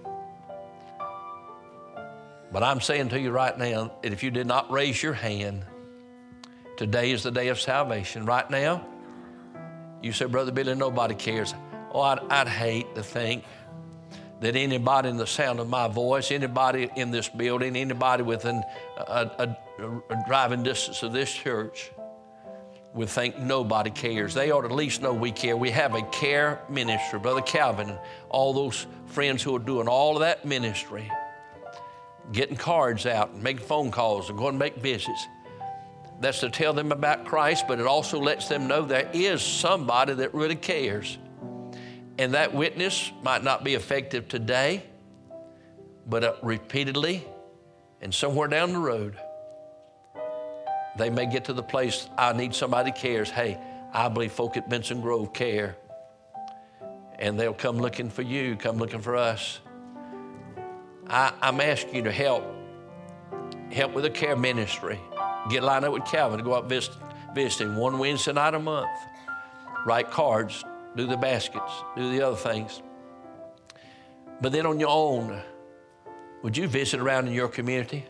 But I'm saying to you right now that if you did not raise your hand, today is the day of salvation. Right now, you say, Brother Billy, nobody cares. Oh, I'd, I'd hate to think that anybody in the sound of my voice, anybody in this building, anybody within a, a, a driving distance of this church would think nobody cares. They ought to at least know we care. We have a care ministry. Brother Calvin and all those friends who are doing all of that ministry, getting cards out and making phone calls and going to make visits. That's to tell them about Christ, but it also lets them know there is somebody that really cares. And that witness might not be effective today, but uh, repeatedly and somewhere down the road, they may get to the place, I need somebody who cares. Hey, I believe folk at Benson Grove care. And they'll come looking for you, come looking for us. I, I'm asking you to help. Help with the care ministry. Get lined up with Calvin to go out visit, visiting one Wednesday night a month. Write cards, do the baskets, do the other things. But then on your own, would you visit around in your community?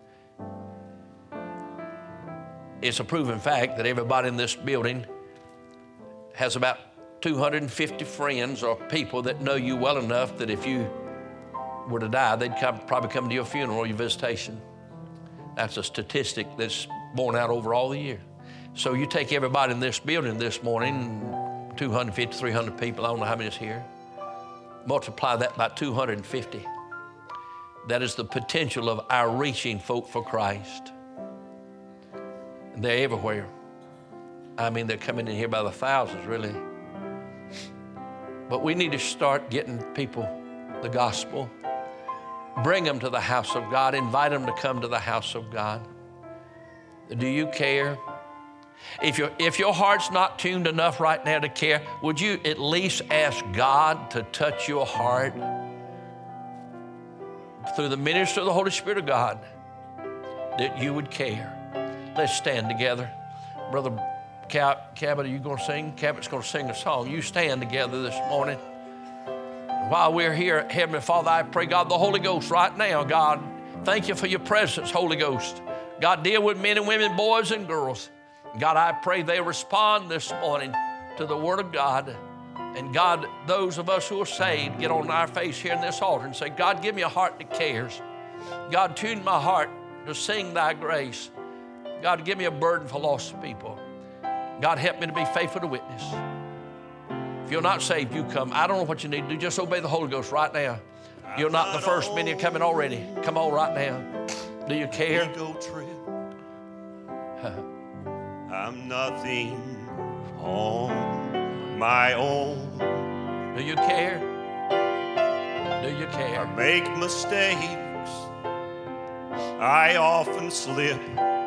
It's a proven fact that everybody in this building has about two hundred fifty friends or people that know you well enough that if you were to die, they'd come, probably come to your funeral or your visitation. That's a statistic that's borne out over all the year. So you take everybody in this building this morning, two hundred fifty, three hundred people, I don't know how many is here. Multiply that by two hundred fifty. That is the potential of our reaching folk for Christ. And they're everywhere. I mean, they're coming in here by the thousands, really. But we need to start getting people the gospel. Bring them to the house of God. Invite them to come to the house of God. Do you care? If, your if your heart's not tuned enough right now to care, would you at least ask God to touch your heart through the ministry of the Holy Spirit of God, that you would care? Let's stand together. Brother Cabot, are you going to sing? Cabot's going to sing a song. You stand together this morning. While we're here, Heavenly Father, I pray, God, the Holy Ghost right now, God, thank you for your presence, Holy Ghost. God, deal with men and women, boys and girls. God, I pray they respond this morning to the Word of God. And God, those of us who are saved, get on our face here in this altar and say, God, give me a heart that cares. God, tune my heart to sing thy grace. God, give me a burden for lost people. God, help me to be faithful to witness. If you're not saved, you come. I don't know what you need to do. Just obey the Holy Ghost right now. You're not the first. Many are coming already. Come on right now. Do you care? I'm nothing on my own. Do you care? Do you care? I make mistakes. I often slip.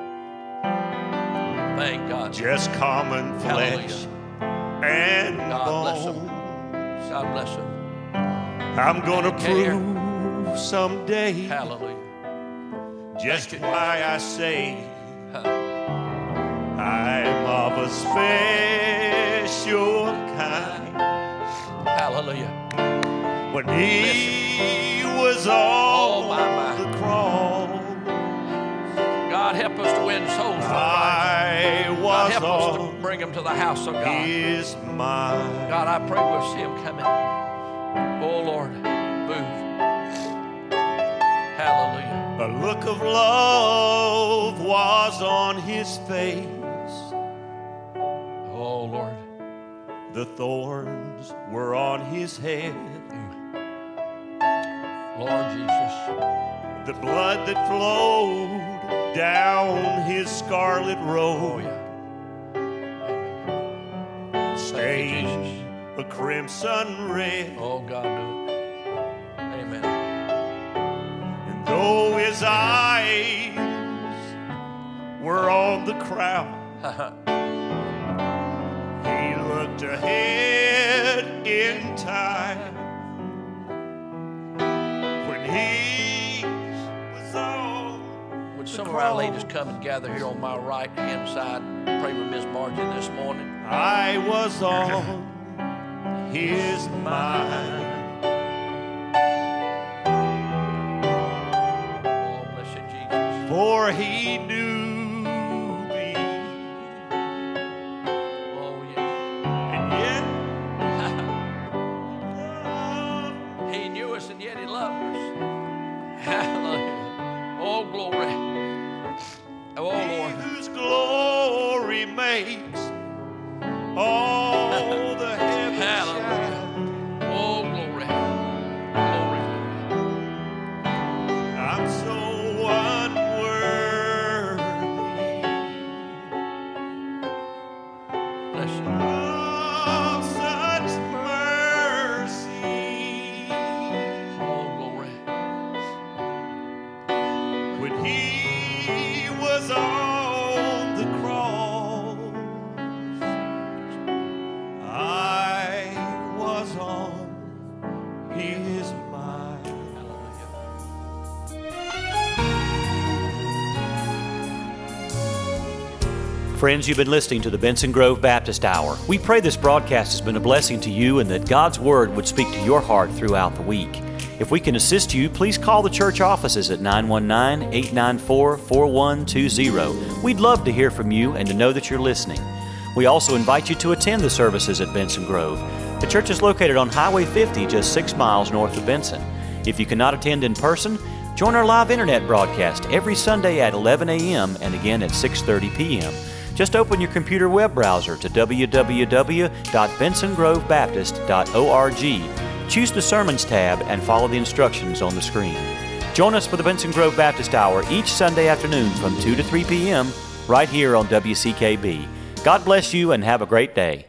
Thank God. Just common flesh and God bless bone. him. God bless him. I'm gonna Care. prove someday Hallelujah. just Thank you. why I say Huh. I'm of a special kind. Hallelujah. When he was on Oh, my, my. the cross, God, help us to win souls for Christ. I God, was help us to on bring them to the house of God. his mind. God, I pray we'll see him coming. Oh, Lord, move. Hallelujah. A look of love was on his face. Oh, Lord. The thorns were on his head. Lord Jesus. The blood that flowed down his scarlet Oh, robe yeah. stained a crimson red. Oh, God, do it. Amen. And though his eyes were on the crowd, he looked ahead in time. When he was on Would the some of our ladies cross, come and gather here on my right hand side? Pray with Miss Margie this morning. I was on his mind. Oh, bless you, Jesus. For he knew me, Oh, yeah. and yet He knew us and yet he loved us. Hallelujah. Oh, glory. Oh, he Lord. whose glory makes all the heavens Hallelujah. shine. Oh, glory. Glory. I'm so unworthy Bless you. of such mercy. Oh, glory. When he was on the cross, I was on his mind. Friends, you've been listening to the Benson Grove Baptist Hour. We pray this broadcast has been a blessing to you and that God's Word would speak to your heart throughout the week. If we can assist you, please call the church offices at nine one nine, eight nine four, four one two zero. We'd love to hear from you and to know that you're listening. We also invite you to attend the services at Benson Grove. The church is located on Highway fifty, just six miles north of Benson. If you cannot attend in person, join our live internet broadcast every Sunday at eleven a.m. and again at six thirty p.m. Just open your computer web browser to w w w dot benson grove baptist dot org. Choose the Sermons tab and follow the instructions on the screen. Join us for the Benson Grove Baptist Hour each Sunday afternoon from two to three p.m. right here on W C K B. God bless you and have a great day.